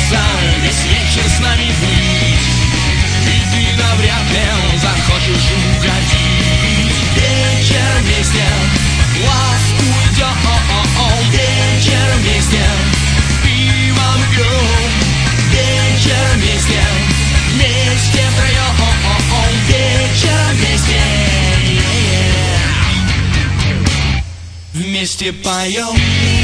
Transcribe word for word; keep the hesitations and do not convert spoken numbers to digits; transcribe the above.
хочется весь вечер с нами быть, и ты навряд ли захочешь уходить. Вечер вместе, лав уйдет, вечер вместе, пивом пьем. Вечер вместе, вместе втроем, вечер вместе, вместе поем.